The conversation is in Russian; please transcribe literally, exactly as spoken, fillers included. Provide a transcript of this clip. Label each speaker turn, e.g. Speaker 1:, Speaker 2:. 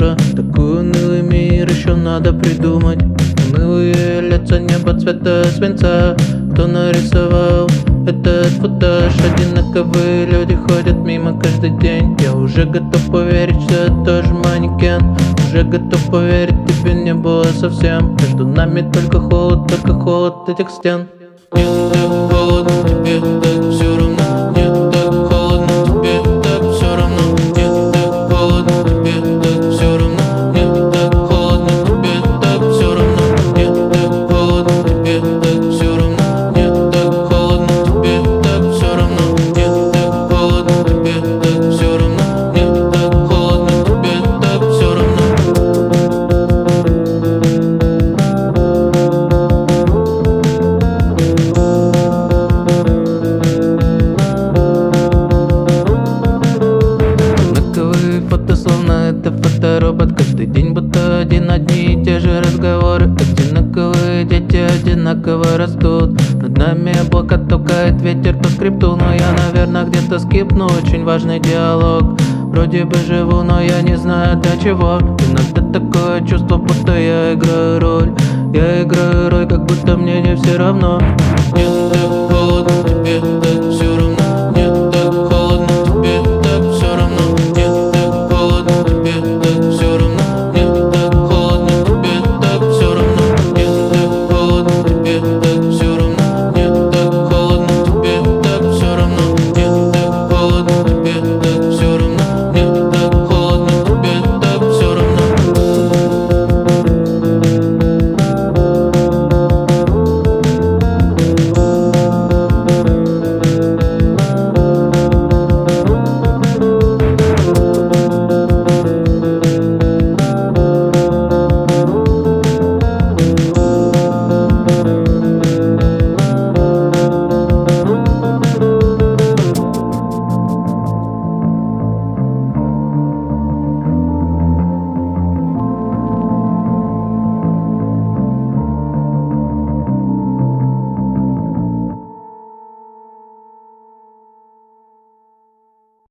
Speaker 1: света. Такой унылый мир еще надо придумать. Унылые лица, небо цвета свинца. Кто нарисовал этот футаж? Одинаковые люди ходят мимо каждый день. Я уже готов поверить, что я тоже манекен. Уже готов поверить, тебе не было совсем. Между нами только холод, только холод этих стен. Мне так холодно, тебе так все равно. Мне так холодно, тебе так все равно. Мне так холодно, тебе так все равно. Мне так холодно, тебе так все равно. Мне так холодно, тебе так все равно. Мне так холодно, тебе так все равно. Мне так холодно, тебе так все равно. Мне так холодно, тебе так все равно. Фото, словно это фоторобот. Каждый день будто один, одни и те же разговоры. Одинаковые дети одинаково растут. Над нами облака толкает ветер по скрипту. Но я, наверное, где-то скипну. Очень важный диалог. Вроде бы живу, но я не знаю для чего. Иногда такое чувство, будто я играю роль. Я играю роль, как будто мне не все равно. Мне так холодно, тебе так